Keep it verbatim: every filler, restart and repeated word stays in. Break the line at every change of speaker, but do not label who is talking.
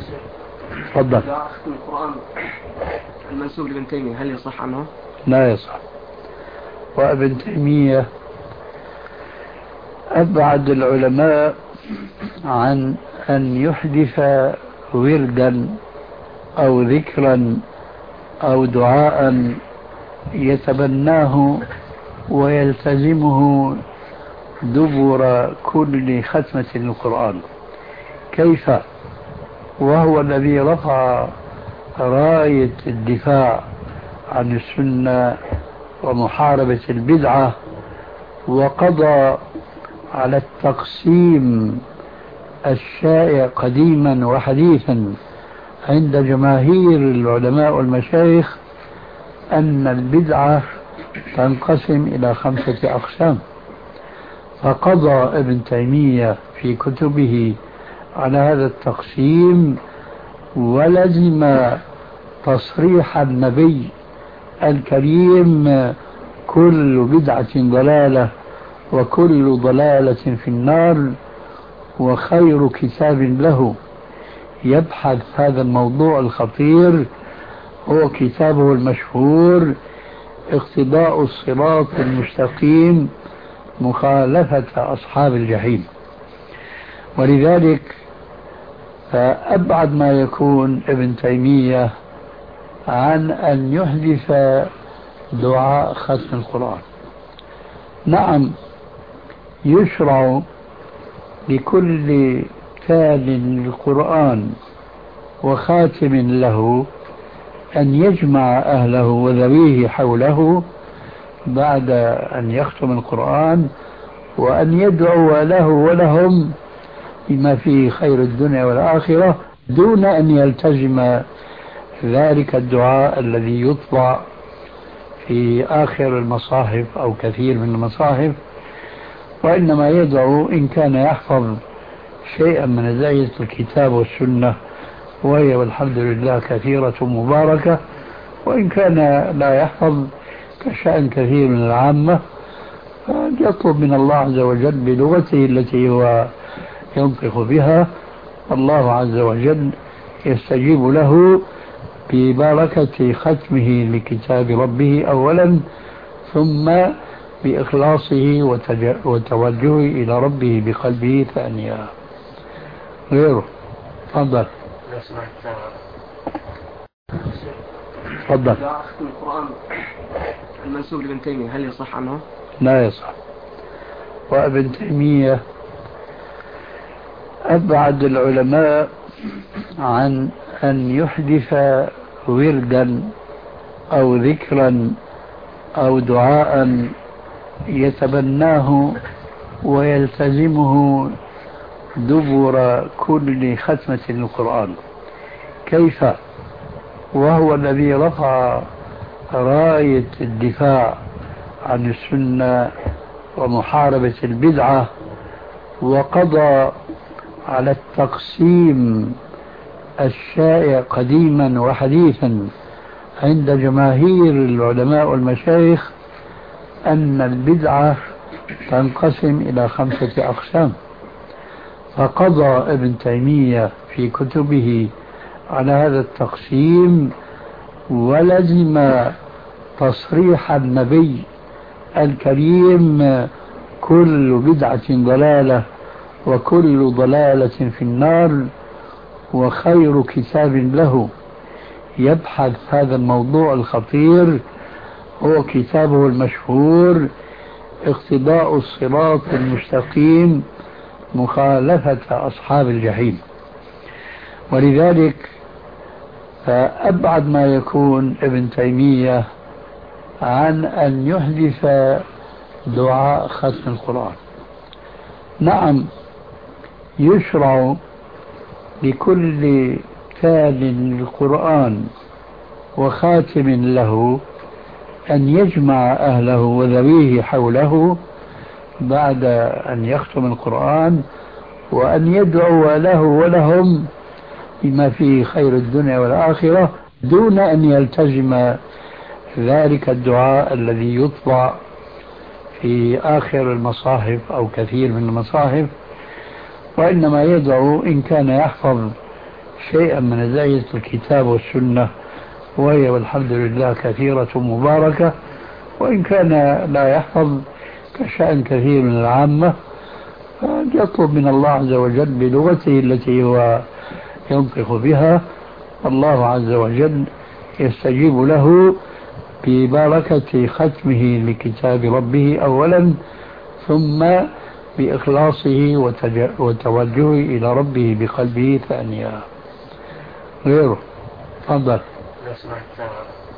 تفضل.
دعاء ختم القرآن المنسوب لابن تيمية هل يصح عنه؟
لا يصح. وابن تيمية أبعد العلماء عن أن يحدث وردا أو ذكرا أو دعاء يتبناه ويلتزمه دبر كل ختمة للقرآن. كيف وهو الذي رفع راية الدفاع عن السنة ومحاربة البدعة وقضى على التقسيم الشائع قديما وحديثا عند جماهير العلماء والمشايخ أن البدعة تنقسم إلى خمسة أقسام. فقضى ابن تيمية في كتبه على هذا التقسيم ولزم تصريح النبي الكريم: كل بدعة ضلالة وكل ضلالة في النار، وخير كتاب له يبحث هذا الموضوع الخطير هو كتابه المشهور اقتضاء الصراط المستقيم مخالفة أصحاب الجحيم. ولذلك فأبعد ما يكون ابن تيمية عن أن يحدث دعاء ختم القرآن. نعم، يشرع لكل تال للقرآن وخاتم له أن يجمع أهله وذويه حوله بعد أن يختم القرآن وأن يدعو له ولهم بما فيه خير الدنيا والآخرة دون أن يلتزم ذلك الدعاء الذي يطبع في آخر المصاحف أو كثير من المصاحف، وإنما يدعو إن كان يحفظ شيئا من أدعية الكتاب والسنة، وهي والحمد لله كثيرة مباركة، وإن كان لا يحفظ كشأن كثير من العامة يطلب من الله عز وجل بلغته التي هو ينطق بها، الله عز وجل يستجيب له ببركة ختمه لكتاب ربه أولا، ثم بإخلاصه وتوجهه إلى ربه بقلبه ثانيا. غيره. تفضل. تفضل.
دعاء ختم القرآن المنسوب لابن تيمية هل يصح عنه؟
لا يصح. وابن تيمية أبعد العلماء عن أن يحدث وردا أو ذكرا أو دعاء يتبناه ويلتزمه دبر كل ختمة للقرآن. كيف وهو الذي رفع راية الدفاع عن السنة ومحاربة البدعة وقضى على التقسيم الشائع قديما وحديثا عند جماهير العلماء والمشايخ أن البدعة تنقسم إلى خمسة أقسام. فقضى ابن تيمية في كتبه على هذا التقسيم ولزم تصريح النبي الكريم: كل بدعة ضلالة وكل ضلالة في النار، وخير كتاب له يبحث هذا الموضوع الخطير هو كتابه المشهور اقتضاء الصراط المستقيم مخالفة أصحاب الجحيم. ولذلك فأبعد ما يكون ابن تيمية عن أن يحدث دعاء ختم القرآن. نعم، يشرع لكل تال للقرآن وخاتم له أن يجمع أهله وذويه حوله بعد أن يختم القرآن وأن يدعو له ولهم بما فيه خير الدنيا والآخرة دون أن يلتزم ذلك الدعاء الذي يطبع في آخر المصاحف أو كثير من المصاحف، وإنما يدعو إن كان يحفظ شيئا من أدعية الكتاب والسنة، وهي والحمد لله كثيرة مباركة، وإن كان لا يحفظ كشأن كثير من العامة، يطلب من الله عز وجل بلغته التي هو ينطق بها، الله عز وجل يستجيب له ببركة ختمه لكتاب ربه أولا، ثم بإخلاصه وتوجهه إلى ربه بقلبه ثانيا. غيره تفضل.